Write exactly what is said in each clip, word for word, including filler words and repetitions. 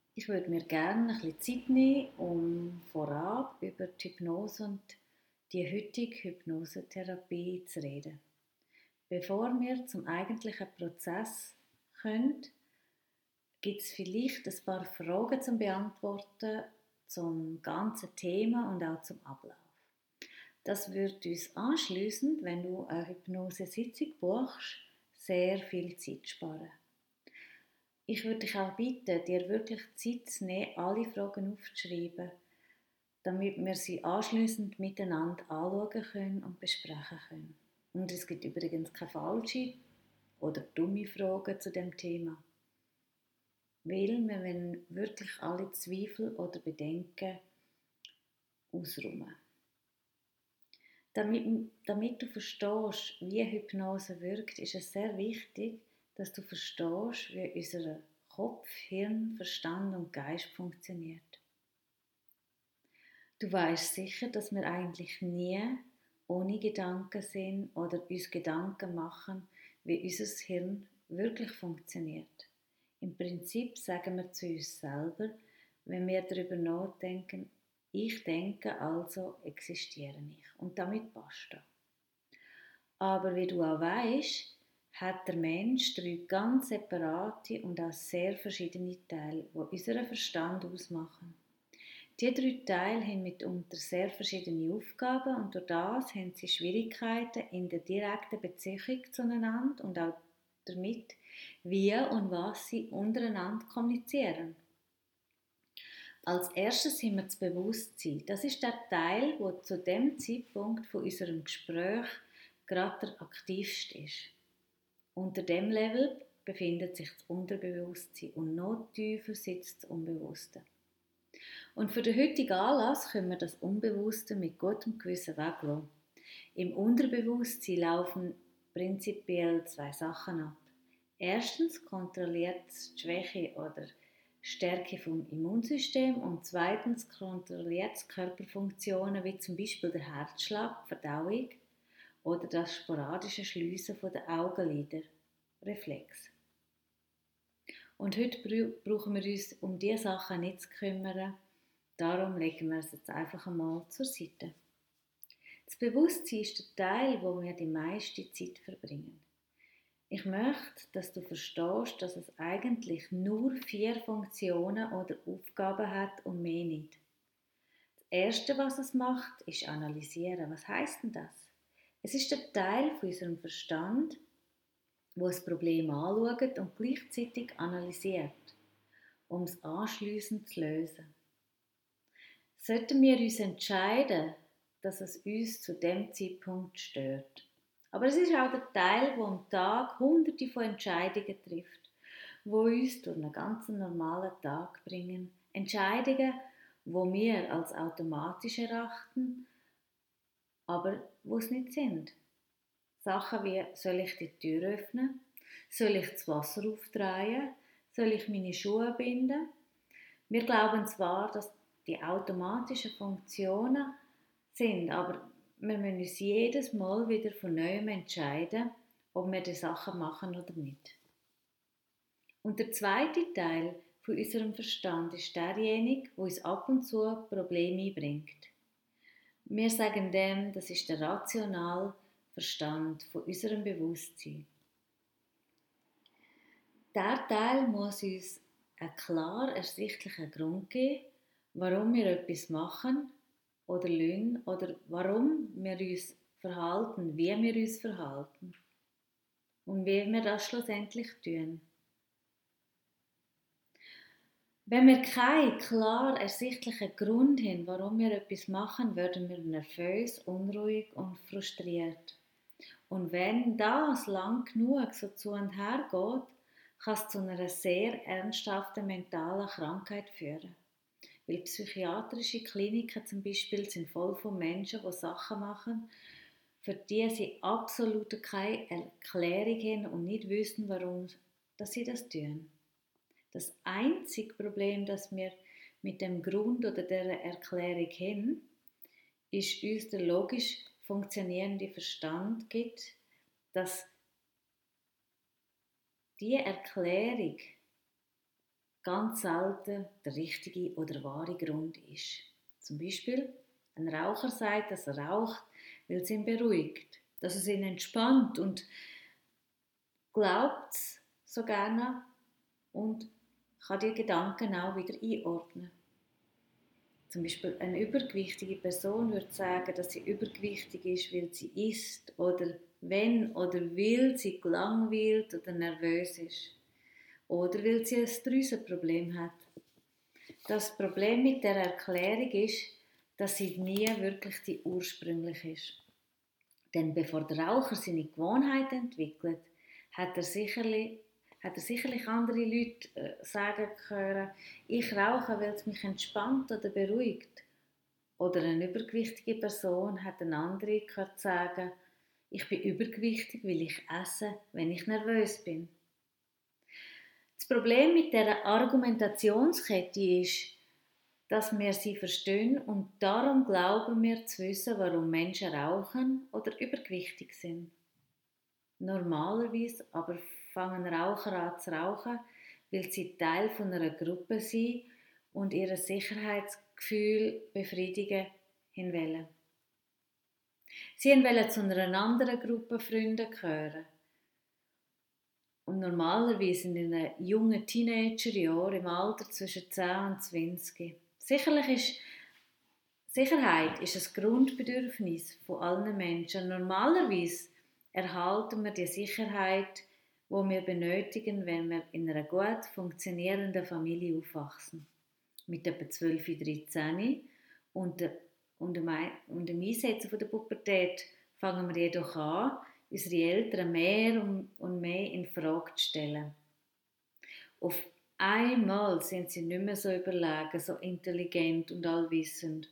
Ich würde mir gerne ein bisschen Zeit nehmen, um vorab über die Hypnose und die heutige Hypnosetherapie zu reden. Bevor wir zum eigentlichen Prozess kommen, gibt es vielleicht ein paar Fragen zum Beantworten zum ganzen Thema und auch zum Ablauf. Das wird uns anschliessend, wenn du eine Hypnosesitzung buchst, sehr viel Zeit sparen. Ich würde dich auch bitten, dir wirklich Zeit zu nehmen, alle Fragen aufzuschreiben, damit wir sie anschliessend miteinander anschauen können und besprechen können. Und es gibt übrigens keine falsche oder dumme Fragen zu dem Thema, weil wir wollen wirklich alle Zweifel oder Bedenken ausräumen. Damit, damit du verstehst, wie Hypnose wirkt, ist es sehr wichtig, dass du verstehst, wie unser Kopf, Hirn, Verstand und Geist funktioniert. Du weißt sicher, dass wir eigentlich nie ohne Gedanken sind oder uns Gedanken machen, wie unser Hirn wirklich funktioniert. Im Prinzip sagen wir zu uns selber, wenn wir darüber nachdenken, ich denke, also existiere ich. Und damit basta. Aber wie du auch weißt, hat der Mensch drei ganz separate und auch sehr verschiedene Teile, die unseren Verstand ausmachen. Diese drei Teile haben mitunter sehr verschiedene Aufgaben und durch das haben sie Schwierigkeiten in der direkten Beziehung zueinander und auch damit, wie und was sie untereinander kommunizieren. Als erstes haben wir das Bewusstsein. Das ist der Teil, der zu dem Zeitpunkt von unserem Gespräch gerade der aktivste ist. Unter dem Level befindet sich das Unterbewusstsein und noch tiefer sitzt das Unbewusste. Und für den heutigen Anlass können wir das Unbewusste mit gutem Gewissen weglassen. Im Unterbewusstsein laufen prinzipiell zwei Sachen ab. Erstens kontrolliert es die Schwäche oder Stärke vom Immunsystem und zweitens kontrolliert es Körperfunktionen wie zum Beispiel der Herzschlag, die Verdauung oder das sporadische Schliessen der Augenlider, Reflex. Und heute brauchen wir uns um diese Sachen nicht zu kümmern, darum legen wir es jetzt einfach einmal zur Seite. Das Bewusstsein ist der Teil, wo wir die meiste Zeit verbringen. Ich möchte, dass du verstehst, dass es eigentlich nur vier Funktionen oder Aufgaben hat und mehr nicht. Das Erste, was es macht, ist analysieren. Was heisst denn das? Es ist der Teil von unserem Verstand, wo das Problem anschaut und gleichzeitig analysiert, um es anschliessend zu lösen. Sollten wir uns entscheiden, dass es uns zu dem Zeitpunkt stört. Aber es ist auch der Teil, der am Tag hunderte von Entscheidungen trifft, wo uns durch einen ganz normalen Tag bringen. Entscheidungen, wo wir als automatisch erachten, aber wo es nicht sind. Sachen wie, soll ich die Tür öffnen? Soll ich das Wasser aufdrehen? Soll ich meine Schuhe binden? Wir glauben zwar, dass die automatischen Funktionen sind, aber wir müssen uns jedes Mal wieder von neuem entscheiden, ob wir die Sachen machen oder nicht. Und der zweite Teil von unserem Verstand ist derjenige, wo uns ab und zu Probleme bringt. Wir sagen dem, das ist der rationale Verstand von unserem Bewusstsein. Der Teil muss uns einen klar ersichtlichen Grund geben, warum wir etwas machen oder lassen oder warum wir uns verhalten, wie wir uns verhalten und wie wir das schlussendlich tun. Wenn wir keinen klar ersichtlichen Grund haben, warum wir etwas machen, werden wir nervös, unruhig und frustriert. Und wenn das lang genug so zu und her geht, kann es zu einer sehr ernsthaften mentalen Krankheit führen. Weil psychiatrische Kliniken zum Beispiel sind voll von Menschen, die Sachen machen, für die sie absolut keine Erklärung haben und nicht wissen, warum dass sie das tun. Das einzige Problem, das wir mit dem Grund oder der Erklärung haben, ist uns der logisch funktionierende Verstand gibt, dass diese Erklärung ganz selten der richtige oder wahre Grund ist. Zum Beispiel, ein Raucher sagt, dass er raucht, weil es ihn beruhigt, dass es ihn entspannt und glaubt es so gerne und kann die Gedanken auch wieder einordnen. Zum Beispiel eine übergewichtige Person würde sagen, dass sie übergewichtig ist, weil sie isst oder wenn oder weil sie gelangweilt oder nervös ist. Oder weil sie ein Drüsenproblem hat. Das Problem mit der Erklärung ist, dass sie nie wirklich die ursprüngliche ist. Denn bevor der Raucher seine Gewohnheit entwickelt, hat er sicherlich, hat er sicherlich andere Leute äh, sagen können, ich rauche, weil es mich entspannt oder beruhigt. Oder eine übergewichtige Person hat eine andere gehört sagen, ich bin übergewichtig, weil ich esse, wenn ich nervös bin. Das Problem mit dieser Argumentationskette ist, dass wir sie verstehen und darum glauben wir zu wissen, warum Menschen rauchen oder übergewichtig sind. Normalerweise aber fangen Raucher an zu rauchen, weil sie Teil von einer Gruppe sind und ihr Sicherheitsgefühl befriedigen wollen. Sie wollen zu einer anderen Gruppe Freunde gehören. Und normalerweise in den jungen Teenagerjahren, im Alter zwischen zehn und zwanzig. Sicherlich ist Sicherheit ist ein Grundbedürfnis von allen Menschen. Normalerweise erhalten wir die Sicherheit, die wir benötigen, wenn wir in einer gut funktionierenden Familie aufwachsen. Mit etwa zwölf, dreizehn und, der, und, dem, und dem Einsetzen der Pubertät fangen wir jedoch an, unsere Eltern mehr und mehr in Frage zu stellen. Auf einmal sind sie nicht mehr so überlegen, so intelligent und allwissend.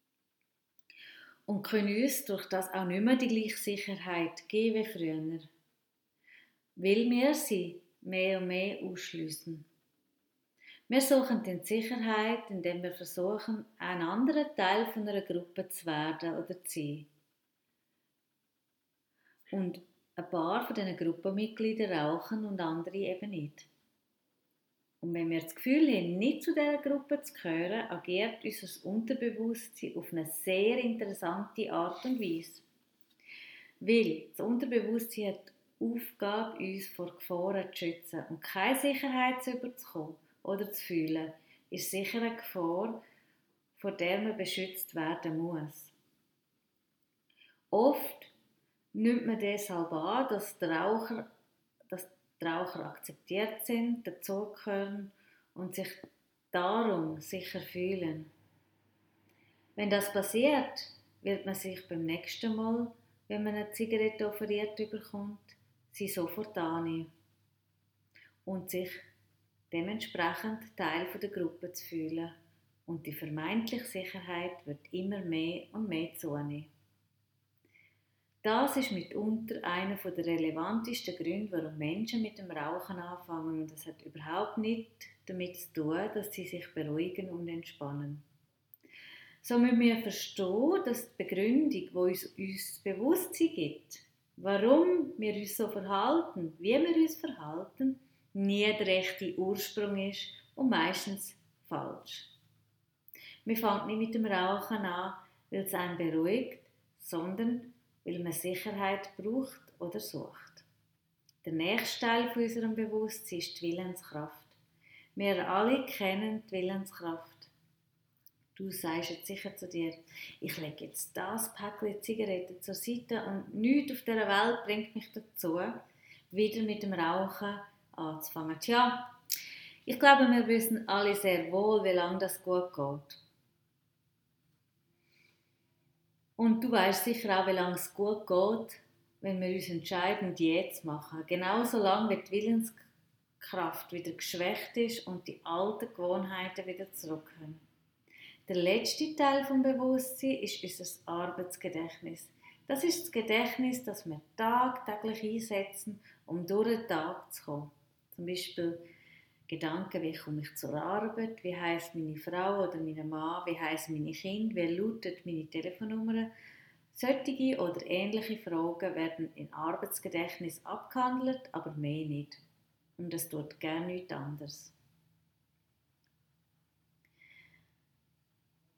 Und können uns durch das auch nicht mehr die gleiche Sicherheit geben wie früher. Weil wir sie mehr und mehr ausschliessen. Wir suchen die Sicherheit, indem wir versuchen, ein anderer Teil von einer Gruppe zu werden oder zu sein. Und ein paar von diesen Gruppenmitgliedern rauchen und andere eben nicht. Und wenn wir das Gefühl haben, nicht zu dieser Gruppe zu gehören, agiert unser Unterbewusstsein auf eine sehr interessante Art und Weise. Weil das Unterbewusstsein hat die Aufgabe, uns vor Gefahren zu schützen. Und keine Sicherheit zu überkommen oder zu fühlen, ist sicher eine Gefahr, vor der man beschützt werden muss. Oft nimmt man deshalb an, dass die Raucher, dass die Raucher akzeptiert sind, dazugehören und sich darum sicher fühlen. Wenn das passiert, wird man sich beim nächsten Mal, wenn man eine Zigarette offeriert bekommt, sie sofort annehmen und sich dementsprechend Teil der Gruppe zu fühlen. Und die vermeintliche Sicherheit wird immer mehr und mehr zunehmen. Das ist mitunter einer der relevantesten Gründe, warum Menschen mit dem Rauchen anfangen. Und das hat überhaupt nichts damit zu tun, dass sie sich beruhigen und entspannen. So müssen wir verstehen, dass die Begründung, die uns, uns das Bewusstsein gibt, warum wir uns so verhalten, wie wir uns verhalten, nie der rechte Ursprung ist und meistens falsch. Wir fangen nicht mit dem Rauchen an, weil es einen beruhigt, sondern weil man Sicherheit braucht oder sucht. Der nächste Teil von unserem Bewusstsein ist die Willenskraft. Wir alle kennen die Willenskraft. Du sagst jetzt sicher zu dir, ich lege jetzt das Päckchen Zigaretten zur Seite und nichts auf dieser Welt bringt mich dazu, wieder mit dem Rauchen anzufangen. Tja, ich glaube, wir wissen alle sehr wohl, wie lange das gut geht. Und du weißt sicher auch, wie lange es gut geht, wenn wir uns entscheiden, Diät zu machen. Genauso lange, wie die Willenskraft wieder geschwächt ist und die alten Gewohnheiten wieder zurückkommen. Der letzte Teil des Bewusstseins ist unser Arbeitsgedächtnis. Das ist das Gedächtnis, das wir tagtäglich einsetzen, um durch den Tag zu kommen. Zum Beispiel Gedanken, wie komme ich zur Arbeit, wie heisst meine Frau oder mein Mann, wie heissen meine Kinder, wie lautet meine Telefonnummer. Solche oder ähnliche Fragen werden im Arbeitsgedächtnis abgehandelt, aber mehr nicht. Und es tut gerne nichts anderes.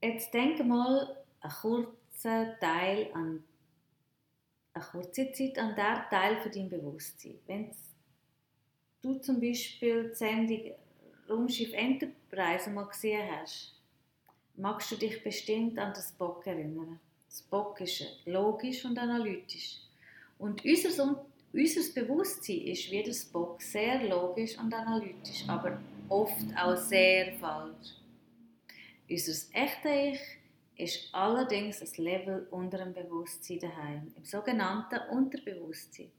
Jetzt denke mal einen kurzen Teil an eine kurze Zeit an der Teil von deinem Bewusstsein. Wenn du zum Beispiel die Sendung Raumschiff Enterprise mal gesehen hast, magst du dich bestimmt an den Spock erinnern. Spock ist logisch und analytisch. Und unser, unser Bewusstsein ist wie der Spock sehr logisch und analytisch, aber oft auch sehr falsch. Unser echtes Ich ist allerdings ein Level unter dem Bewusstsein daheim, im sogenannten Unterbewusstsein.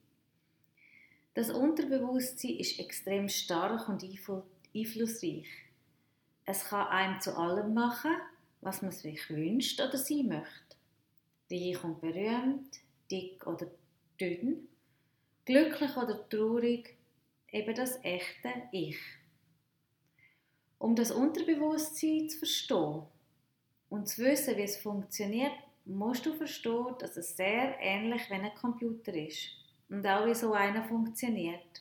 Das Unterbewusstsein ist extrem stark und einflussreich. Es kann einem zu allem machen, was man sich wünscht oder sein möchte. Reich und berühmt, dick oder dünn, glücklich oder traurig, eben das echte Ich. Um das Unterbewusstsein zu verstehen und zu wissen, wie es funktioniert, musst du verstehen, dass es sehr ähnlich wie ein Computer ist und auch wie so einer funktioniert.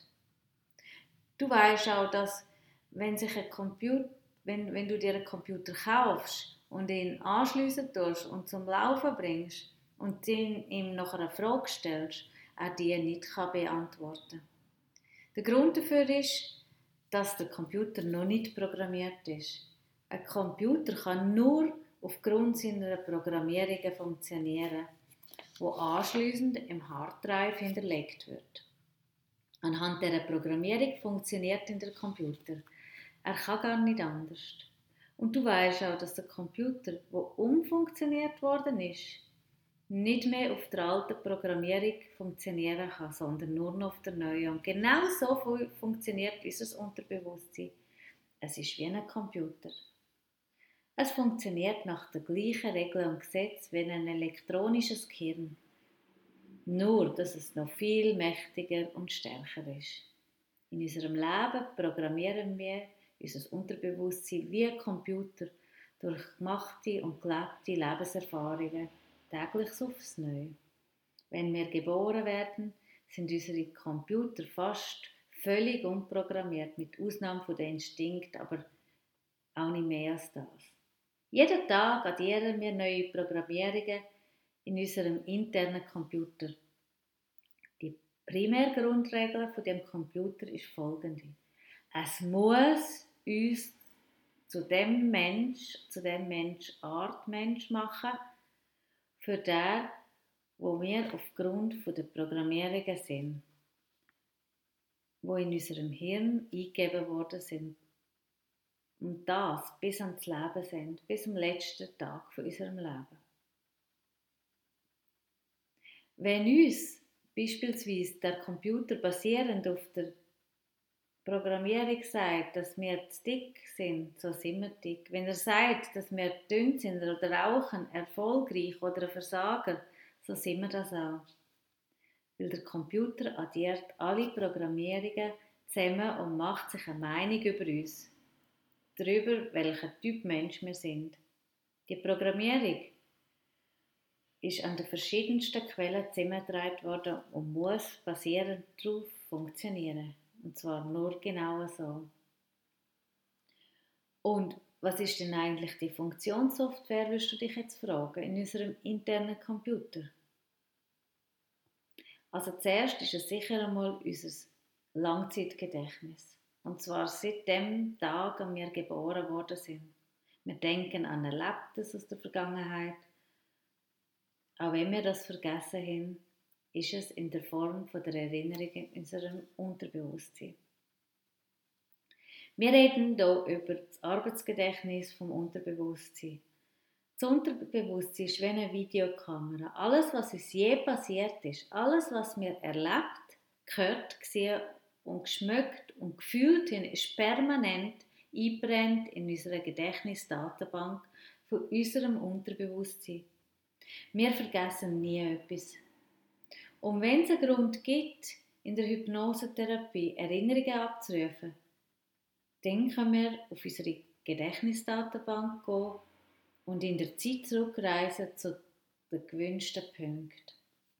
Du weißt auch, dass wenn, sich ein Computer, wenn, wenn du dir einen Computer kaufst und ihn anschliessen tust und zum Laufen bringst und ihm noch eine Frage stellst, er die nicht beantworten kann. Der Grund dafür ist, dass der Computer noch nicht programmiert ist. Ein Computer kann nur aufgrund seiner Programmierungen funktionieren, wo anschliessend im Harddrive hinterlegt wird. Anhand dieser Programmierung funktioniert der Computer. Er kann gar nicht anders. Und du weißt auch, dass der Computer, der umfunktioniert worden ist, nicht mehr auf der alten Programmierung funktionieren kann, sondern nur noch auf der neuen. Und genau so funktioniert unser Unterbewusstsein. Es ist wie ein Computer. Es funktioniert nach den gleichen Regeln und Gesetzen wie ein elektronisches Gehirn. Nur, dass es noch viel mächtiger und stärker ist. In unserem Leben programmieren wir unser Unterbewusstsein wie ein Computer durch gemachte und gelebte Lebenserfahrungen täglich aufs Neue. Wenn wir geboren werden, sind unsere Computer fast völlig unprogrammiert, mit Ausnahme der Instinkte, aber auch nicht mehr als das. Jeden Tag addieren wir neue Programmierungen in unserem internen Computer. Die Primärgrundregel von dem Computer ist folgende: Es muss uns zu dem Mensch, zu dem Mensch Art Mensch machen, für den, wo wir aufgrund der Programmierungen sind, wo in unserem Hirn eingegeben worden sind. Und das bis ans Lebensende, bis zum letzten Tag von unserem Leben. Wenn uns beispielsweise der Computer basierend auf der Programmierung sagt, dass wir zu dick sind, so sind wir dick. Wenn er sagt, dass wir dünn sind oder rauchen, erfolgreich oder ein Versager, so sind wir das auch. Weil der Computer addiert alle Programmierungen zusammen und macht sich eine Meinung über uns. Darüber, welcher Typ Mensch wir sind. Die Programmierung ist an den verschiedensten Quellen zusammengetragen worden und muss basierend darauf funktionieren. Und zwar nur genau so. Und was ist denn eigentlich die Funktionssoftware, wirst du dich jetzt fragen, in unserem internen Computer? Also zuerst ist es sicher einmal unser Langzeitgedächtnis. Und zwar seit dem Tag, an wir geboren worden sind. Wir denken an Erlebtes aus der Vergangenheit. Auch wenn wir das vergessen haben, ist es in der Form von der Erinnerung in unserem Unterbewusstsein. Wir reden hier über das Arbeitsgedächtnis vom Unterbewusstsein. Das Unterbewusstsein ist wie eine Videokamera. Alles, was uns je passiert ist, alles, was wir erlebt, gehört, gesehen und geschmeckt und gefühlt haben, ist permanent eingebrannt in unserer Gedächtnisdatenbank von unserem Unterbewusstsein. Wir vergessen nie etwas. Und wenn es einen Grund gibt, in der Hypnosetherapie Erinnerungen abzurufen, dann können wir auf unsere Gedächtnisdatenbank gehen und in der Zeit zurückreisen zu den gewünschten Punkten.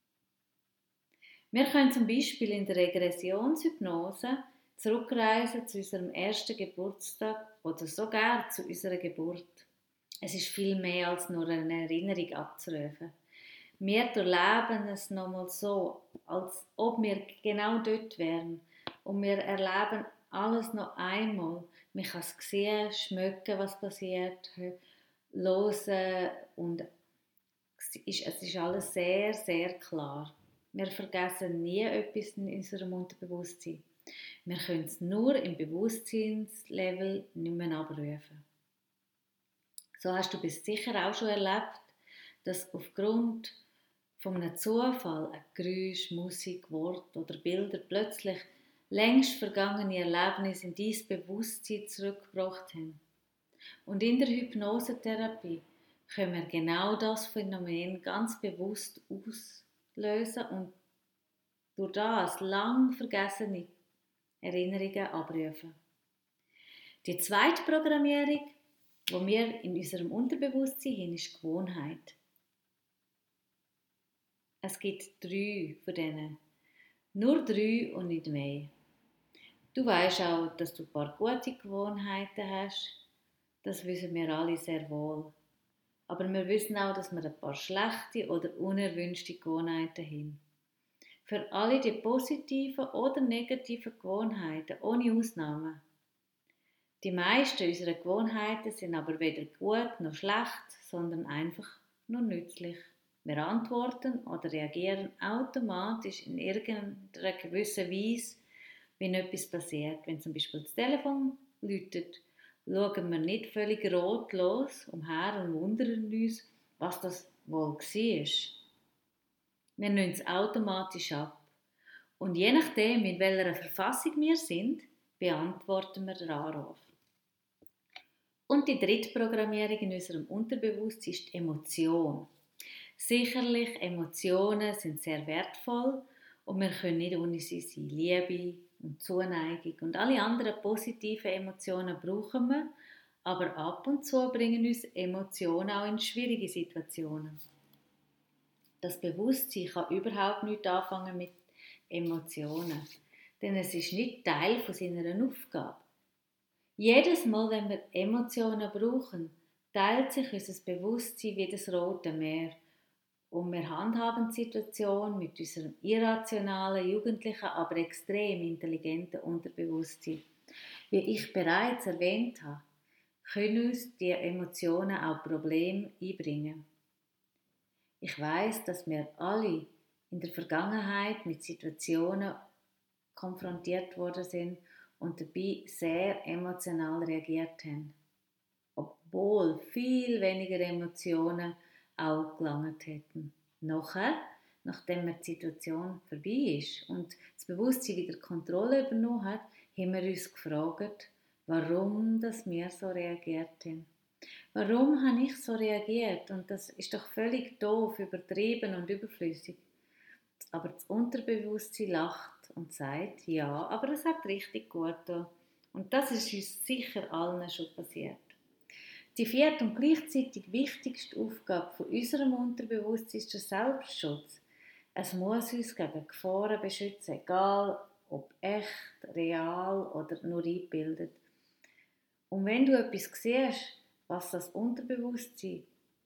Wir können zum Beispiel in der Regressionshypnose zurückreisen zu unserem ersten Geburtstag oder sogar zu unserer Geburt. Es ist viel mehr als nur eine Erinnerung abzurufen. Wir durchleben es nochmal so, als ob wir genau dort wären. Und wir erleben alles noch einmal. Man kann es sehen, schmecken, was passiert, hören und es ist, es ist alles sehr, sehr klar. Wir vergessen nie etwas in unserem Unterbewusstsein. Wir können es nur im Bewusstseinslevel nicht mehr abrufen. So hast du bis sicher auch schon erlebt, dass aufgrund von einem Zufall ein Geräusch, Musik, Wort oder Bilder plötzlich längst vergangene Erlebnisse in dein Bewusstsein zurückgebracht haben. Und in der Hypnosetherapie können wir genau das Phänomen ganz bewusst auslösen und durch das lang vergessene Erinnerungen abrufen. Die zweite Programmierung, die wir in unserem Unterbewusstsein haben, ist Gewohnheit. Es gibt drei von denen. Nur drei und nicht mehr. Du weißt auch, dass du ein paar gute Gewohnheiten hast. Das wissen wir alle sehr wohl. Aber wir wissen auch, dass wir ein paar schlechte oder unerwünschte Gewohnheiten haben. Für alle die positiven oder negativen Gewohnheiten, ohne Ausnahmen. Die meisten unserer Gewohnheiten sind aber weder gut noch schlecht, sondern einfach nur nützlich. Wir antworten oder reagieren automatisch in irgendeiner gewissen Weise, wenn etwas passiert. Wenn zum Beispiel das Telefon läutet, schauen wir nicht völlig rotlos umher und wundern uns, was das wohl war. Wir nehmen es automatisch ab. Und je nachdem, in welcher Verfassung wir sind, beantworten wir den Anruf. Und die dritte Programmierung in unserem Unterbewusstsein ist die Emotion. Sicherlich, Emotionen sind sehr wertvoll und wir können nicht ohne sie sein. Liebe und Zuneigung und alle anderen positiven Emotionen brauchen wir, aber ab und zu bringen uns Emotionen auch in schwierige Situationen. Das Bewusstsein kann überhaupt nicht anfangen mit Emotionen, denn es ist nicht Teil von seiner Aufgabe. Jedes Mal, wenn wir Emotionen brauchen, teilt sich unser Bewusstsein wie das Rote Meer und wir handhaben die Situation mit unserem irrationalen, jugendlichen, aber extrem intelligenten Unterbewusstsein. Wie ich bereits erwähnt habe, können uns die Emotionen auch Probleme einbringen. Ich weiß, dass wir alle in der Vergangenheit mit Situationen konfrontiert worden sind und dabei sehr emotional reagiert haben, obwohl viel weniger Emotionen auch gelangt hätten. Nachher, nachdem die Situation vorbei ist und das Bewusstsein wieder Kontrolle übernommen hat, haben wir uns gefragt, warum dass wir so reagiert haben. Warum habe ich so reagiert? Und das ist doch völlig doof, übertrieben und überflüssig. Aber das Unterbewusstsein lacht und sagt, ja, aber es hat richtig gut getan. Und das ist uns sicher allen schon passiert. Die vierte und gleichzeitig wichtigste Aufgabe von unserem Unterbewusstsein ist der Selbstschutz. Es muss uns gegen Gefahren beschützen, egal ob echt, real oder nur eingebildet. Und wenn du etwas siehst, was das Unterbewusstsein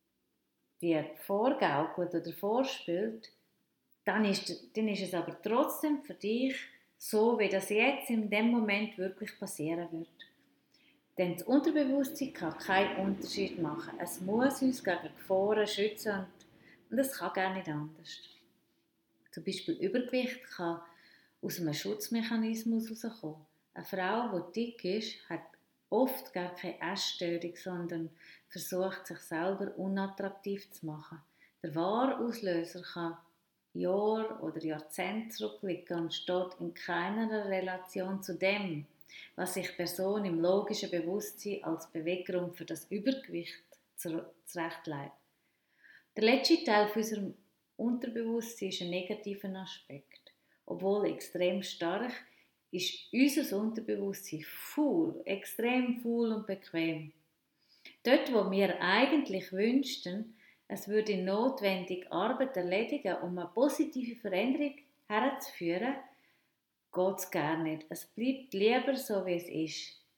dir vorgaukelt oder vorspielt, dann ist, dann ist es aber trotzdem für dich so, wie das jetzt in dem Moment wirklich passieren wird. Denn das Unterbewusstsein kann keinen Unterschied machen. Es muss uns gegen Gefahren schützen und, und es kann gar nicht anders. Zum Beispiel Übergewicht kann aus einem Schutzmechanismus herauskommen. Eine Frau, die dick ist, hat oft gar keine Essstörung, sondern versucht, sich selber unattraktiv zu machen. Der wahre Auslöser kann Jahre oder Jahrzehnte zurückliegen und steht in keiner Relation zu dem, was sich die Person im logischen Bewusstsein als Beweggrund für das Übergewicht zurechtlegt. Der letzte Teil von unserem Unterbewusstsein ist ein negativer Aspekt. Obwohl extrem stark, ist unser Unterbewusstsein faul, extrem faul und bequem. Dort, wo wir eigentlich wünschten, es würde notwendig Arbeit erledigen, um eine positive Veränderung herzuführen, geht es gar nicht. Es bleibt lieber so, wie es ist.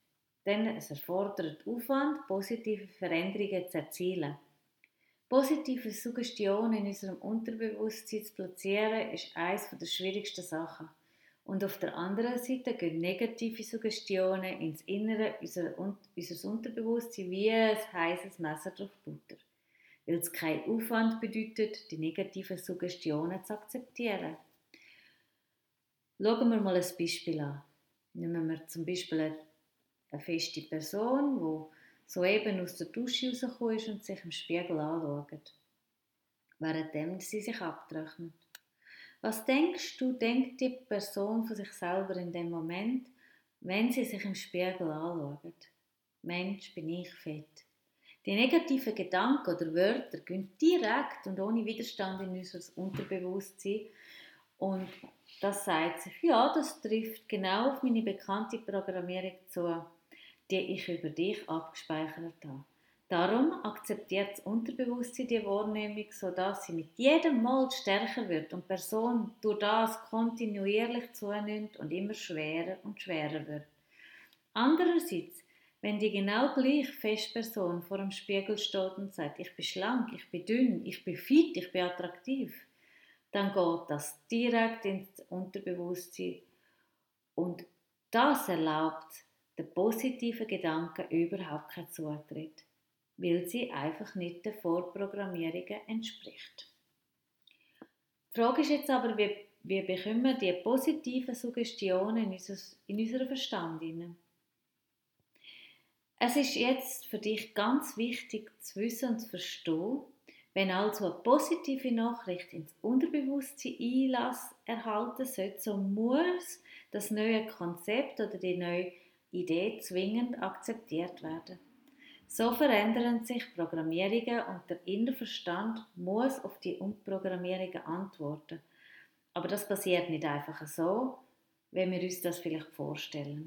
denn es erfordert Aufwand, positive Veränderungen zu erzielen. Positive Suggestionen in unserem Unterbewusstsein zu platzieren, ist eines der schwierigsten Sachen. Und auf der anderen Seite gehen negative Suggestionen ins Innere unseres Unterbewusstseins wie ein heißes Messer durch Butter. Weil es keinen Aufwand bedeutet, die negativen Suggestionen zu akzeptieren. Schauen wir mal ein Beispiel an. Nehmen wir zum Beispiel eine, eine feste Person, die soeben aus der Dusche rausgekommen ist und sich im Spiegel anschaut, während sie sich abtrocknet. Was denkst du, denkt die Person von sich selber in dem Moment, wenn sie sich im Spiegel anschaut? Mensch, bin ich fett. Die negativen Gedanken oder Wörter gehen direkt und ohne Widerstand in unser Unterbewusstsein und das sagt sich, ja, das trifft genau auf meine bekannte Programmierung zu, die ich über dich abgespeichert habe. Darum akzeptiert das Unterbewusstsein die Wahrnehmung, sodass sie mit jedem Mal stärker wird und die Person durch das kontinuierlich zunimmt und immer schwerer und schwerer wird. Andererseits, wenn die genau gleiche Festperson vor dem Spiegel steht und sagt, ich bin schlank, ich bin dünn, ich bin fit, ich bin attraktiv, dann geht das direkt ins Unterbewusstsein und das erlaubt den positiven Gedanken überhaupt keinen Zutritt, weil sie einfach nicht den Vorprogrammierungen entspricht. Die Frage ist jetzt aber, wie, wie bekommen wir die positiven Suggestionen in, unser, in unseren Verstand hinein? Es ist jetzt für dich ganz wichtig zu wissen und zu verstehen, wenn also eine positive Nachricht ins Unterbewusstsein Einlass erhalten sollte, so muss das neue Konzept oder die neue Idee zwingend akzeptiert werden. So verändern sich Programmierungen und der innere Verstand muss auf die Umprogrammierungen antworten. Aber das passiert nicht einfach so, wie wir uns das vielleicht vorstellen.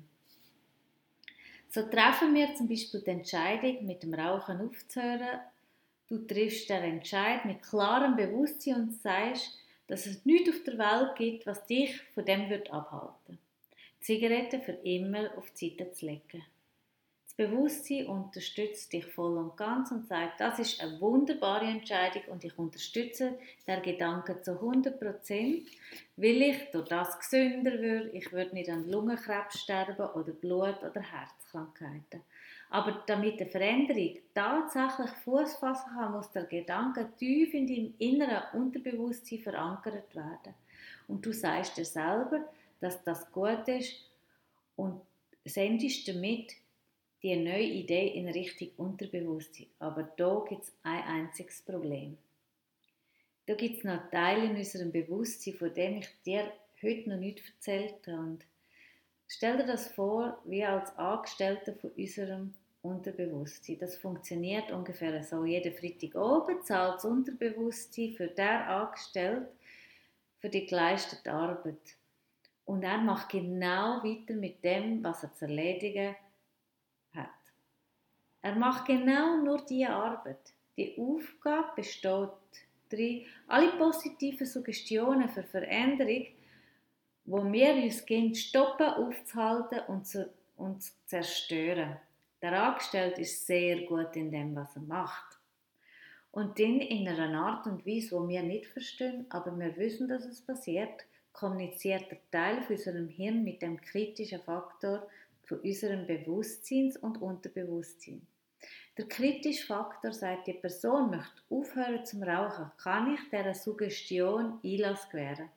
So treffen wir zum Beispiel die Entscheidung, mit dem Rauchen aufzuhören. Du triffst den Entscheid mit klarem Bewusstsein und sagst, dass es nichts auf der Welt gibt, was dich von dem abhalten würde. Zigaretten für immer auf die Seite zu legen. Das Bewusstsein unterstützt dich voll und ganz und sagt, das ist eine wunderbare Entscheidung und ich unterstütze den Gedanken zu hundert Prozent, weil ich durch das gesünder würde, ich würde nicht an Lungenkrebs sterben oder Blut- oder Herzkrankheiten. Aber damit eine Veränderung tatsächlich Fuß fassen kann, muss der Gedanke tief in deinem inneren Unterbewusstsein verankert werden. Und du sagst dir selber, dass das gut ist und sendest damit die neue Idee in Richtung Unterbewusstsein. Aber da gibt es ein einziges Problem. Da gibt es noch Teile in unserem Bewusstsein, von dem ich dir heute noch nicht erzählt habe. Und stell dir das vor, wie als Angestellter von unserem Unterbewusstsein. Das funktioniert ungefähr so. Jeden Freitag oben zahlt das Unterbewusstsein für den Angestellten für die geleistete Arbeit. Und er macht genau weiter mit dem, was er zu erledigen hat. Er macht genau nur diese Arbeit. Die Aufgabe besteht darin, alle positiven Suggestionen für Veränderung, wo wir uns gehen, stoppen, aufzuhalten und zu, und zu zerstören. Der Angestellte ist sehr gut in dem, was er macht. Und dann in einer Art und Weise, die wir nicht verstehen, aber wir wissen, dass es passiert, kommuniziert der Teil von unserem Hirn mit dem kritischen Faktor von unserem Bewusstseins- und Unterbewusstsein. Der kritische Faktor sagt, die Person möchte aufhören zum Rauchen, kann ich dieser Suggestion Einlass gewähren.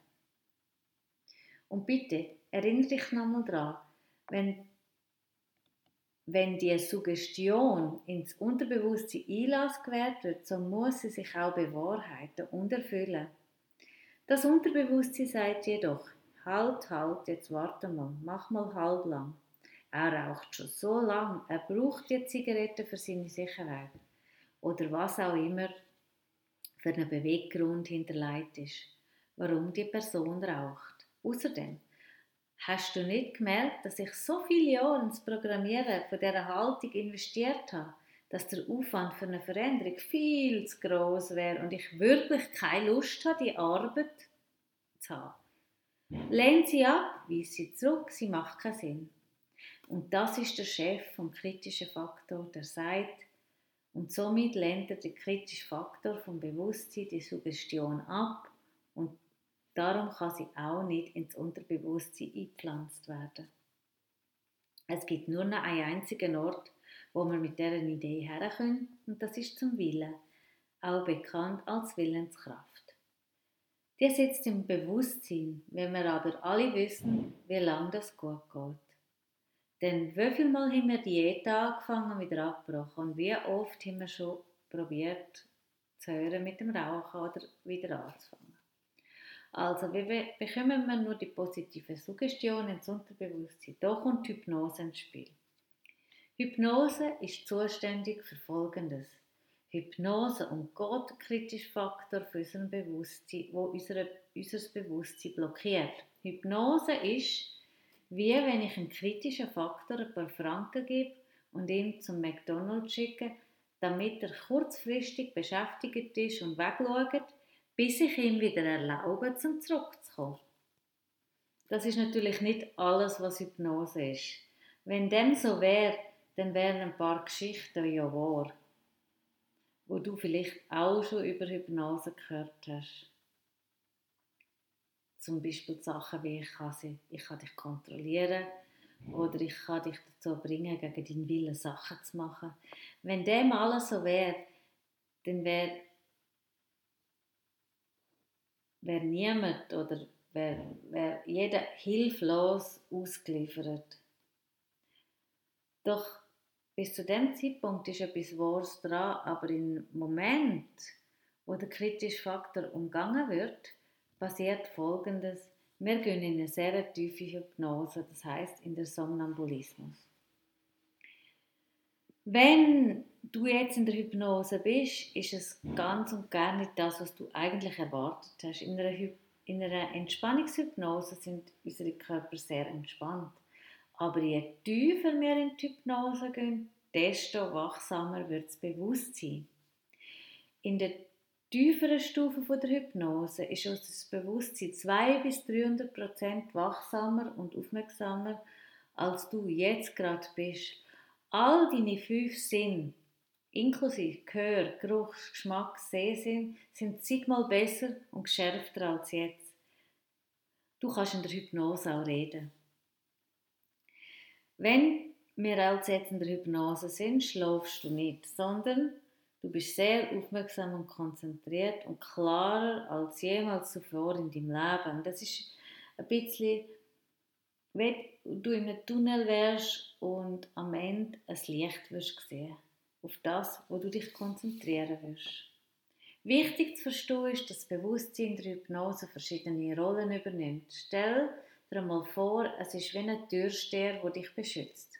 Und bitte, erinnere dich nochmal daran, wenn, wenn die Suggestion ins Unterbewusstsein Einlass gewährt wird, so muss sie sich auch bewahrheiten und erfüllen. Das Unterbewusstsein sagt jedoch, halt, halt, jetzt warte mal, mach mal halb lang. Er raucht schon so lang, er braucht die Zigarette für seine Sicherheit. Oder was auch immer für einen Beweggrund hinterlegt ist, warum die Person raucht. Außerdem, hast du nicht gemerkt, dass ich so viele Jahre ins Programmieren von dieser Haltung investiert habe, dass der Aufwand für eine Veränderung viel zu gross wäre und ich wirklich keine Lust habe, die Arbeit zu haben. Lehn sie ab, weise sie zurück, sie macht keinen Sinn. Und das ist der Chef vom kritischen Faktor, der sagt, und somit lehnt er den kritischen Faktor vom Bewusstsein, die Suggestion ab und darum kann sie auch nicht ins Unterbewusstsein eingepflanzt werden. Es gibt nur noch einen einzigen Ort, wo wir mit dieser Idee herkommen, und das ist zum Willen, auch bekannt als Willenskraft. Die sitzt im Bewusstsein, wenn wir aber alle wissen, wie lange das gut geht. Denn wie viel Mal haben wir Diät angefangen und wieder abgebrochen? Und wie oft haben wir schon probiert zu hören mit dem Rauchen oder wieder anzufangen? Also, wie bekommen wir nur die positive Suggestion ins Unterbewusstsein? Da kommt Hypnose ins Spiel. Hypnose ist zuständig für Folgendes. Hypnose umgeht den kritischen Faktor für unser Bewusstsein, wo unser, unser Bewusstsein blockiert. Hypnose ist, wie wenn ich einem kritischen Faktor ein paar Franken gebe und ihn zum McDonald's schicke, damit er kurzfristig beschäftigt ist und wegschaut, bis ich ihm wieder erlaube, zum zurückzukommen. Das ist natürlich nicht alles, was Hypnose ist. Wenn dem so wäre, dann wären ein paar Geschichten ja wahr, wo du vielleicht auch schon über Hypnose gehört hast. Zum Beispiel Sachen wie ich kann, sie, ich kann dich kontrollieren oder ich kann dich dazu bringen, gegen deinen Willen Sachen zu machen. Wenn dem alles so wäre, dann wäre wär niemand oder wäre wär jeder hilflos ausgeliefert. Doch bis zu dem Zeitpunkt ist etwas Wahres dran, aber im Moment, wo der kritische Faktor umgangen wird, passiert Folgendes. Wir gehen in eine sehr tiefe Hypnose, das heißt in den Somnambulismus. Wenn du jetzt in der Hypnose bist, ist es ganz und gar nicht das, was du eigentlich erwartet hast. In einer, Hy- in einer Entspannungshypnose sind unsere Körper sehr entspannt. Aber je tiefer wir in die Hypnose gehen, desto wachsamer wird das Bewusstsein. In der tieferen Stufe der Hypnose ist unser Bewusstsein zweihundert bis dreihundert Prozent wachsamer und aufmerksamer, als du jetzt gerade bist. All deine fünf Sinne, inklusive Gehör, Geruch, Geschmack, Sehsinn, sind zigmal besser und geschärfter als jetzt. Du kannst in der Hypnose auch reden. Wenn wir als jetzt in der Hypnose sind, schlafst du nicht, sondern du bist sehr aufmerksam und konzentriert und klarer als jemals zuvor in deinem Leben. Das ist ein bisschen, wenn du in einem Tunnel wärst und am Ende ein Licht wirst sehen, auf das, wo du dich konzentrieren wirst. Wichtig zu verstehen ist, dass das Bewusstsein in der Hypnose verschiedene Rollen übernimmt. Stell dir mal vor, es ist wie ein Türsteher, der dich beschützt.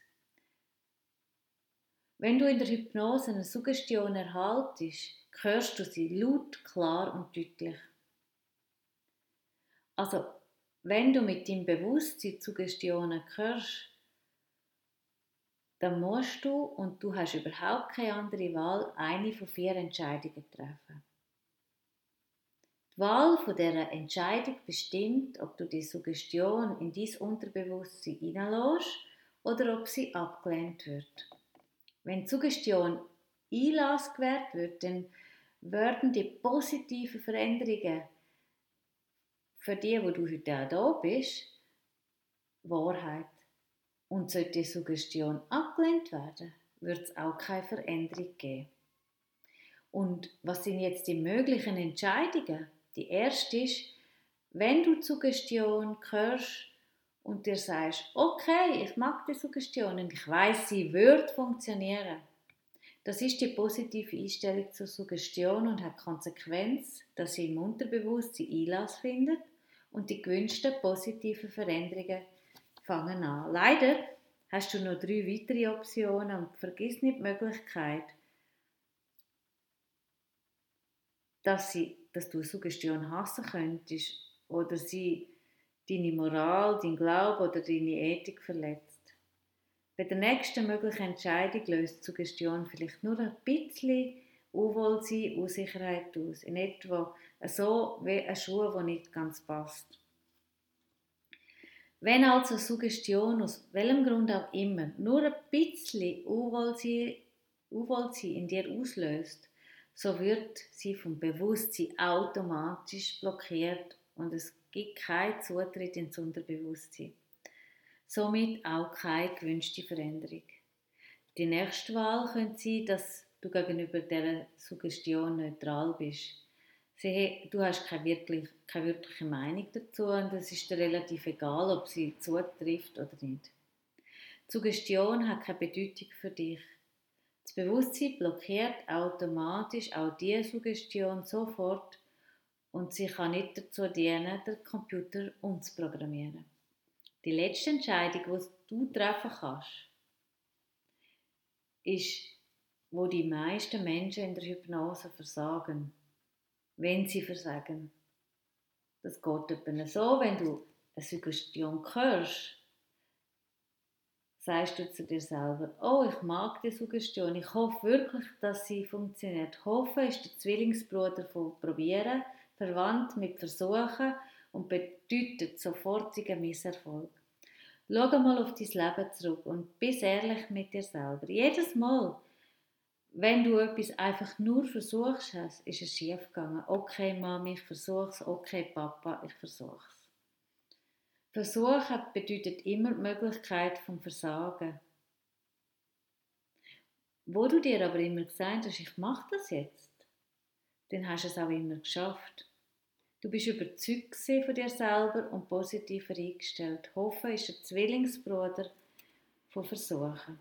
Wenn du in der Hypnose eine Suggestion erhaltest, hörst du sie laut, klar und deutlich. Also, wenn du mit deinem Bewusstsein Suggestionen hörst, dann musst du, und du hast überhaupt keine andere Wahl, eine von vier Entscheidungen treffen. Die Wahl von dieser Entscheidung bestimmt, ob du die Suggestion in dein Unterbewusstsein hineinlässt oder ob sie abgelehnt wird. Wenn die Suggestion Einlass gewährt wird, dann werden die positiven Veränderungen für die, wo du heute auch da bist, Wahrheit. Und sollte die Suggestion abgelehnt werden, wird es auch keine Veränderung geben. Und was sind jetzt die möglichen Entscheidungen? Die erste ist, wenn du die Suggestion hörst und dir sagst, okay, ich mag die Suggestion und ich weiss, sie wird funktionieren. Das ist die positive Einstellung zur Suggestion und hat die Konsequenz, dass sie im Unterbewusstsein Einlass findet und die gewünschten positiven Veränderungen fangen an. Leider hast du noch drei weitere Optionen und vergiss nicht die Möglichkeit, dass, sie, dass du eine Suggestion hassen könntest oder sie deine Moral, dein Glaube oder deine Ethik verletzt. Bei der nächsten möglichen Entscheidung löst die Suggestion vielleicht nur ein bisschen Unwohlsein, Unsicherheit aus. In etwa so wie ein Schuh, der nicht ganz passt. Wenn also Suggestion aus welchem Grund auch immer nur ein bisschen Unwohlsein, Unwohlsein in dir auslöst, so wird sie vom Bewusstsein automatisch blockiert und es gibt keinen Zutritt ins Unterbewusstsein. Somit auch keine gewünschte Veränderung. Die nächste Wahl könnte sein, dass du gegenüber dieser Suggestion neutral bist. Sie, du hast keine, wirklich, keine wirkliche Meinung dazu und es ist dir relativ egal, ob sie zutrifft oder nicht. Die Suggestion hat keine Bedeutung für dich. Das Bewusstsein blockiert automatisch auch diese Suggestion sofort und sie kann nicht dazu dienen, den Computer umzuprogrammieren. Die letzte Entscheidung, die du treffen kannst, ist, wo die meisten Menschen in der Hypnose versagen, wenn sie versagen. Das geht etwa so, wenn du eine Suggestion hörst, sagst du zu dir selber, oh, ich mag die Suggestion, ich hoffe wirklich, dass sie funktioniert. Hoffen ist der Zwillingsbruder von probieren, verwandt mit versuchen und bedeutet sofortigen Misserfolg. Schau mal auf dein Leben zurück und bist ehrlich mit dir selber. Jedes Mal, wenn du etwas einfach nur versuchst, ist es schief gegangen. Okay, Mami, ich versuch's. Okay, Papa, ich versuch's. Versuchen bedeutet immer die Möglichkeit vom Versagen. Wo du dir aber immer gesagt hast, ich mache das jetzt, dann hast du es auch immer geschafft. Du bist überzeugt von dir selber und positiver eingestellt. Hoffen ist der Zwillingsbruder von Versuchen.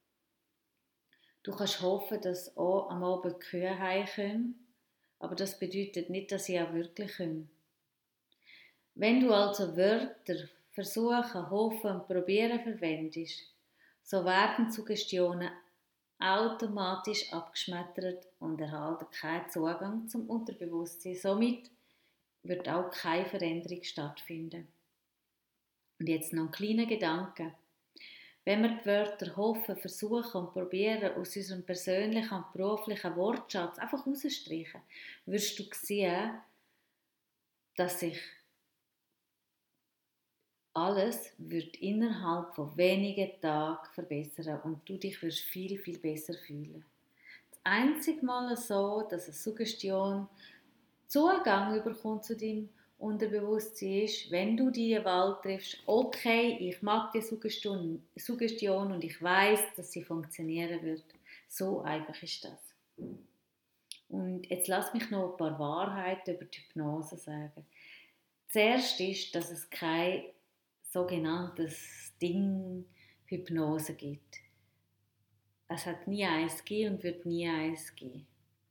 Du kannst hoffen, dass auch am Abend die Kühe heimkommen, aber das bedeutet nicht, dass sie auch wirklich kommen. Wenn du also Wörter versuchen, hoffen und probieren verwendest, so werden Suggestionen automatisch abgeschmettert und erhalten keinen Zugang zum Unterbewusstsein. Somit wird auch keine Veränderung stattfinden. Und jetzt noch ein kleiner Gedanke. Wenn wir die Wörter hoffen, versuchen und probieren aus unserem persönlichen und beruflichen Wortschatz einfach rausstreichen, wirst du sehen, dass sich alles wird innerhalb von wenigen Tagen verbessern und du dich wirst viel, viel besser fühlen. Das einzige Mal so, dass eine Suggestion Zugang überkommt zu deinem Unterbewusstsein ist, wenn du die Wahl triffst, okay, ich mag die Suggestion, Suggestion und ich weiß, dass sie funktionieren wird. So einfach ist das. Und jetzt lass mich noch ein paar Wahrheiten über die Hypnose sagen. Zuerst ist, dass es kein sogenanntes Ding Hypnose gibt. Es hat nie eins gegeben und wird nie eins geben.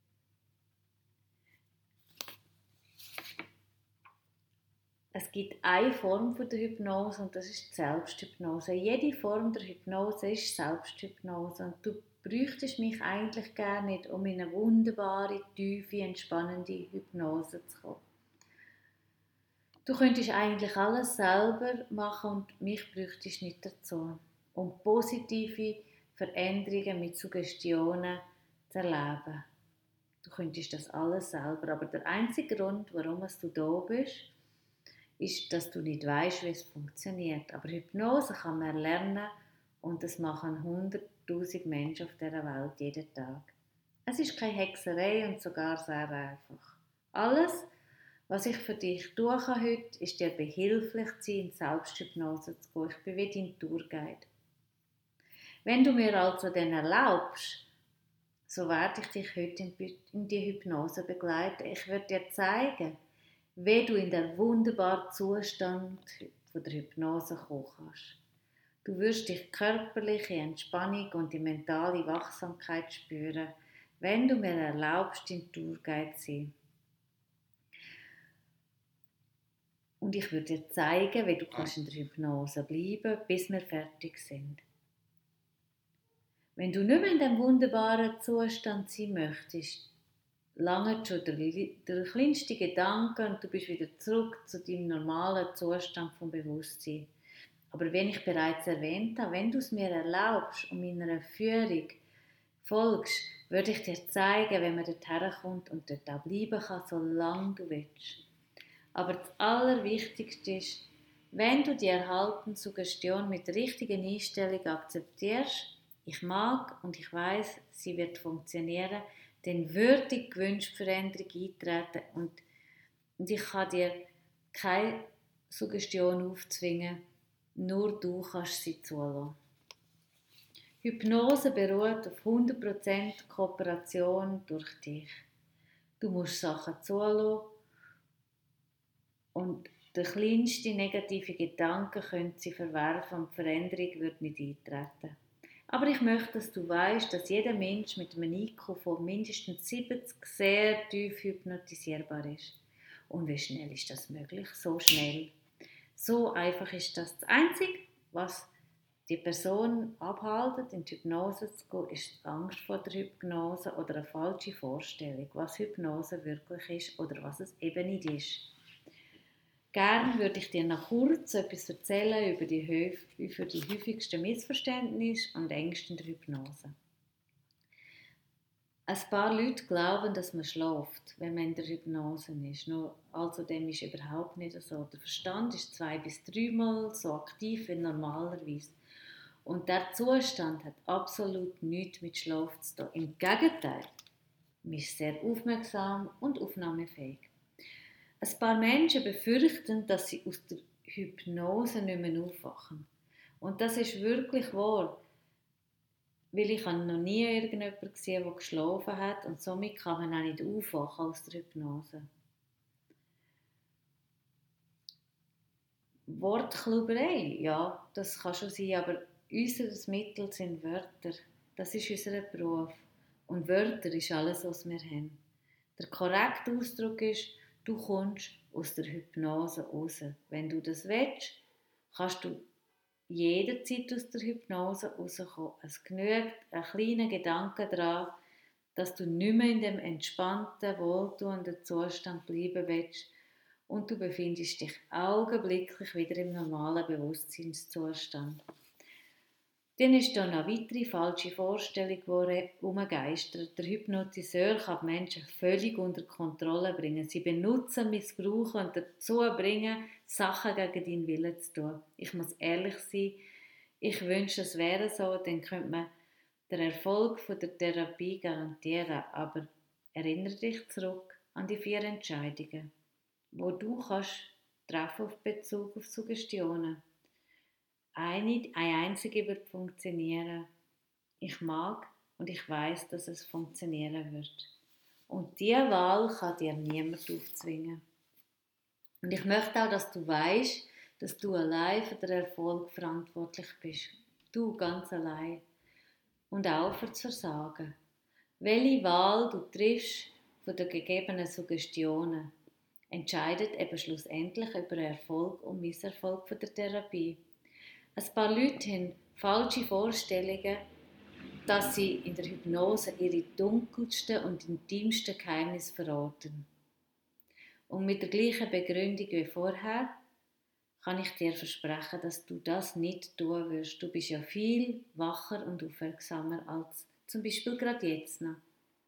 Es gibt eine Form der Hypnose und das ist die Selbsthypnose. Jede Form der Hypnose ist Selbsthypnose und du bräuchtest mich eigentlich gar nicht, um in eine wunderbare, tiefe, entspannende Hypnose zu kommen. Du könntest eigentlich alles selber machen und mich bräuchtest nicht dazu, um positive Veränderungen mit Suggestionen zu erleben. Du könntest das alles selber, aber der einzige Grund, warum du da bist, ist, dass du nicht weißt, wie es funktioniert. Aber Hypnose kann man lernen und das machen hunderttausend Menschen auf dieser Welt jeden Tag. Es ist keine Hexerei und sogar sehr einfach. Alles, was ich für dich tun kann heute, ist dir behilflich zu sein, in Selbsthypnose zu gehen. Ich bin wie dein Tourguide. Wenn du mir also dann erlaubst, so werde ich dich heute in die Hypnose begleiten. Ich werde dir zeigen, wie du in den wunderbaren Zustand von der Hypnose kommen kannst. Du wirst die körperliche Entspannung und die mentale Wachsamkeit spüren, wenn du mir erlaubst, dein Tourguide zu sein. Und ich würde dir zeigen, wie du kannst in der Hypnose bleiben, bis wir fertig sind. Wenn du nicht mehr in diesem wunderbaren Zustand sein möchtest, lange schon der, der kleinste Gedanke und du bist wieder zurück zu deinem normalen Zustand vom Bewusstsein. Aber wenn ich bereits erwähnt habe, wenn du es mir erlaubst und meiner Führung folgst, würde ich dir zeigen, wie man dort herkommt und dort auch bleiben kann, solange du willst. Aber das Allerwichtigste ist, Wenn du die erhaltene Suggestion mit der richtigen Einstellung akzeptierst, ich mag und ich weiß, sie wird funktionieren, dann würde die gewünschte Veränderung eintreten und, und ich kann dir keine Suggestion aufzwingen, nur du kannst sie zulassen. Hypnose beruht auf hundert Prozent Kooperation durch dich. Du musst Sachen zulassen und der kleinste negative Gedanke könnte sie verwerfen und die Veränderung wird nicht eintreten. Aber ich möchte, dass du weißt, dass jeder Mensch mit einem I Q von mindestens siebzig sehr tief hypnotisierbar ist. Und wie schnell ist das möglich? So schnell. So einfach ist das. Das Einzige, was die Person abhalten, in die Hypnose zu gehen, ist die Angst vor der Hypnose oder eine falsche Vorstellung, was Hypnose wirklich ist oder was es eben nicht ist. Gerne würde ich dir noch kurz etwas erzählen über die, über die häufigsten Missverständnisse und Ängste in der Hypnose. Ein paar Leute glauben, dass man schläft, wenn man in der Hypnose ist. Nur, also dem ist überhaupt nicht so. Der Verstand ist zwei bis dreimal so aktiv wie normalerweise. Und der Zustand hat absolut nichts mit Schlaf zu tun. Im Gegenteil, man ist sehr aufmerksam und aufnahmefähig. Ein paar Menschen befürchten, dass sie aus der Hypnose nicht mehr aufwachen. Und das ist wirklich wahr, weil ich noch nie irgendjemanden gesehen habe, der geschlafen hat und somit kann man auch nicht aufwachen aus der Hypnose. Wortklauberei, ja, das kann schon sein, aber unser Mittel sind Wörter. Das ist unser Beruf. Und Wörter ist alles, was wir haben. Der korrekte Ausdruck ist, du kommst aus der Hypnose raus. Wenn du das willst, kannst du jederzeit aus der Hypnose rauskommen. Es genügt ein kleiner Gedanke daran, dass du nicht mehr in dem entspannten, wohltuenden Zustand bleiben willst und du befindest dich augenblicklich wieder im normalen Bewusstseinszustand. Dann ist da noch eine weitere falsche Vorstellung, die herumgeistert. Der Hypnotiseur kann die Menschen völlig unter Kontrolle bringen. Sie benutzen, missbrauchen und dazu bringen, Sachen gegen deinen Willen zu tun. Ich muss ehrlich sein, ich wünsche, es wäre so, dann könnte man den Erfolg von der Therapie garantieren. Aber erinnere dich zurück an die vier Entscheidungen, wo du kannst treffen auf Bezug auf Suggestionen. Eine, eine einzige wird funktionieren. Ich mag und ich weiß, dass es funktionieren wird. Und diese Wahl kann dir niemand aufzwingen. Und ich möchte auch, dass du weißt, dass du allein für den Erfolg verantwortlich bist. Du ganz allein. Und auch für das Versagen. Welche Wahl du triffst von den gegebenen Suggestionen, entscheidet eben schlussendlich über den Erfolg und Misserfolg von der Therapie. Ein paar Leute haben falsche Vorstellungen, dass sie in der Hypnose ihre dunkelsten und intimsten Geheimnisse verraten. Und mit der gleichen Begründung wie vorher kann ich dir versprechen, dass du das nicht tun wirst. Du bist ja viel wacher und aufmerksamer als zum Beispiel gerade jetzt noch.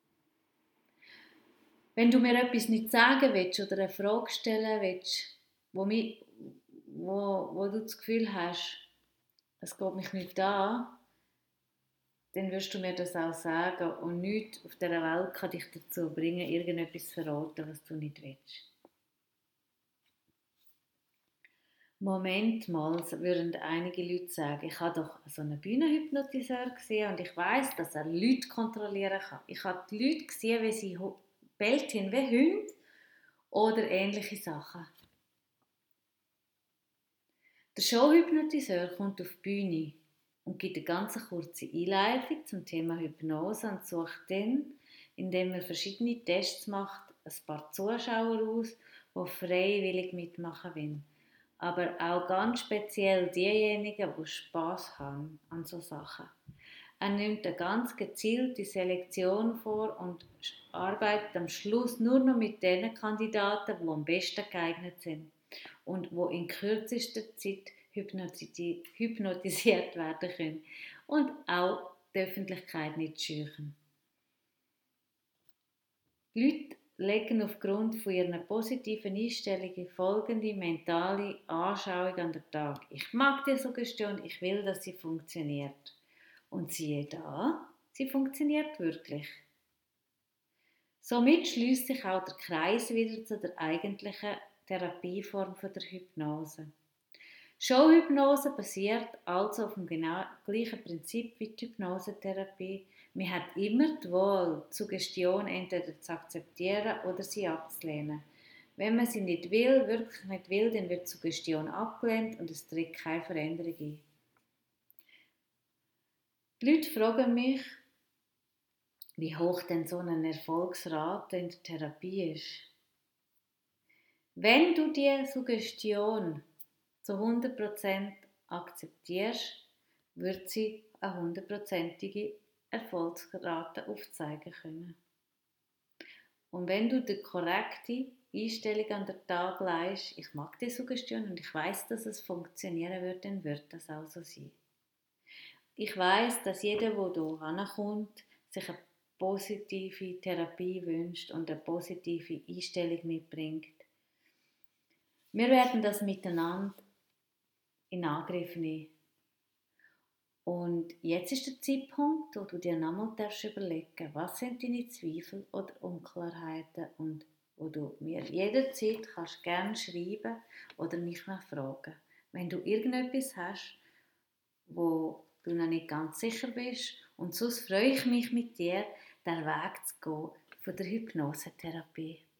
Wenn du mir etwas nicht sagen willst oder eine Frage stellen willst, wo, mich, wo, wo du das Gefühl hast, es geht mich nicht an, dann wirst du mir das auch sagen und nichts auf dieser Welt kann dich dazu bringen, irgendetwas zu verraten, was du nicht willst. Moment mal, würden einige Leute sagen, ich habe doch so einen Bühnenhypnotiseur gesehen und ich weiss, dass er Leute kontrollieren kann. Ich habe die Leute gesehen, wie sie bellt haben wie Hunde oder ähnliche Sachen. Der Showhypnotiseur kommt auf die Bühne und gibt eine ganz kurze Einleitung zum Thema Hypnose und sucht dann, indem er verschiedene Tests macht, ein paar Zuschauer aus, die freiwillig mitmachen wollen. Aber auch ganz speziell diejenigen, die Spass haben an solchen Sachen. Er nimmt eine ganz gezielte Selektion vor und arbeitet am Schluss nur noch mit den Kandidaten, die am besten geeignet sind und die in kürzester Zeit hypnotisiert werden können und auch die Öffentlichkeit nicht scheuchen. Die Leute legen aufgrund von ihrer positiven Einstellung folgende mentale Anschauung an den Tag. Ich mag die Suggestion, ich will, dass sie funktioniert. Und siehe da, sie funktioniert wirklich. Somit schließt sich auch der Kreis wieder zu der eigentlichen Therapieform der Hypnose. Showhypnose basiert also auf dem genau gleichen Prinzip wie die Hypnosetherapie. Man hat immer die Wahl, die Suggestion entweder zu akzeptieren oder sie abzulehnen. Wenn man sie nicht will, wirklich nicht will, dann wird die Suggestion abgelehnt und es tritt keine Veränderung ein. Die Leute fragen mich, wie hoch denn so eine Erfolgsrate in der Therapie ist. Wenn du die Suggestion zu hundert Prozent akzeptierst, wird sie eine hundertprozentige Erfolgsrate aufzeigen können. Und wenn du die korrekte Einstellung an den Tag legst, ich mag die Suggestion und ich weiß, dass es funktionieren wird, dann wird das auch so sein. Ich weiß, dass jeder, der hier hinkommt, sich eine positive Therapie wünscht und eine positive Einstellung mitbringt. Wir werden das miteinander in Angriff nehmen. Und jetzt ist der Zeitpunkt, wo du dir nochmal überlegen darfst, was sind deine Zweifel oder Unklarheiten und wo du mir jederzeit kannst gerne schreiben oder mich noch fragen. Wenn du irgendetwas hast, wo du noch nicht ganz sicher bist, und sonst freue ich mich mit dir, den Weg zu gehen von der Hypnosetherapie.